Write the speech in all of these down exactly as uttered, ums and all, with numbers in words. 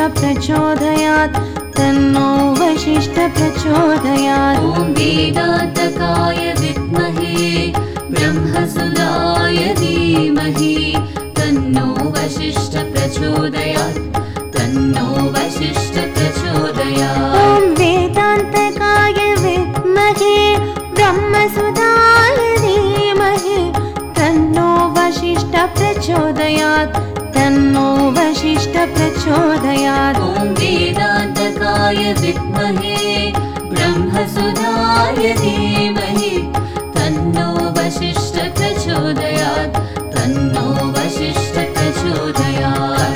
प्रचोदयात् तन्नो वसिष्ठ प्रचोदयात्। ॐ वेदान्तकाय विद्महे ब्रह्मसुदाय धीमहि तन्नो वसिष्ठ प्रचोदयात् तन्नो वसिष्ठ प्रचोदयात्। ॐ वेदान्तकाय विद्महे ब्रह्मसुदाय धीमहि तन्नो वसिष्ठ प्रचोदयात् तन्नो वसिष्ठ प्रचोदयात्। ॐ वेदान्तकाय विद्महे ब्रह्मसुदाय धीमहि तन्नो वसिष्ठ प्रचोदयात् तन्नो वसिष्ठ प्रचोदयात्।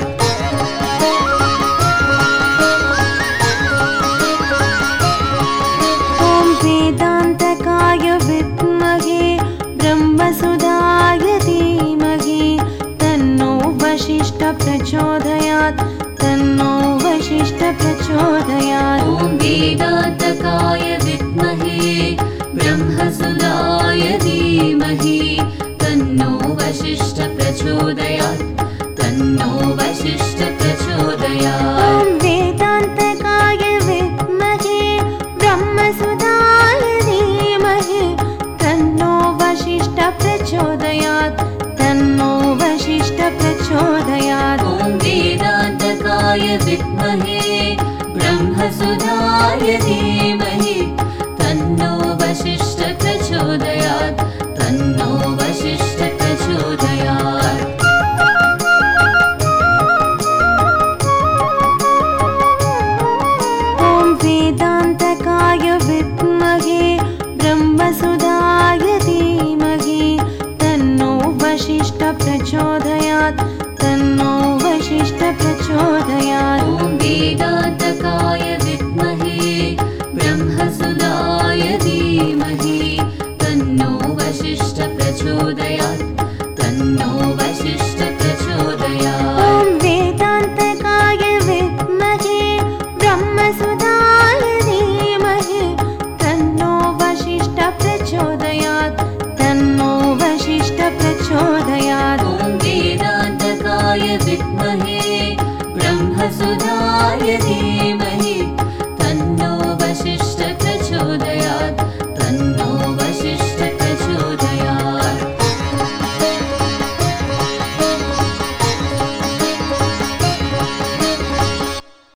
ॐ वेदान्तकाय विद्महे ब्रह्मसुदाय धीमहि तन्नो वसिष्ठ प्रचोदयात् तन्नो वसिष्ठ प्रचोदयात्। ॐ वेदान्तकाय विद्महे ब्रह्मसुदाय धीमहि तन्नो वसिष्ठ प्रचोदयात् तन्नो वसिष्ठ प्रचोदयात्। ॐ वेदान्तकाय विद्महे ब्रह्मसुदाय धीमहि तन्नो वसिष्ठ प्रचोदयात् तन्नो वसिष्ठ प्रचोदयात्। ॐ वेदान्तकाय विद्महे ब्रह्मसुदाय धीमहि तन्नो वसिष्ठ प्रचोदयात् तन्नो वसिष्ठ प्रचोदयात्। ॐ वेदान्तकाय विद्महे ब्रह्मसुदाय धीमहि तन्नो वसिष्ठ प्रचोदयात् तन्नो वसिष्ठ प्रचोदयात्। ॐ वेदान्तकाय विद्महे ब्रह्मसुदाय धीमहि तन्नो वसिष्ठ प्रचोदयात् तन्नो वसिष्ठ प्रचोदयात्। ॐ वेदान्तकाय विद्महे ब्रह्मसुदाय धीमहि तन्नो वसिष्ठ प्रचोदयात् तन्नो वसिष्ठ प्रचोदयात्। ॐ वेदान्तकाय विद्महे ब्रह्मसुदाय धीमहि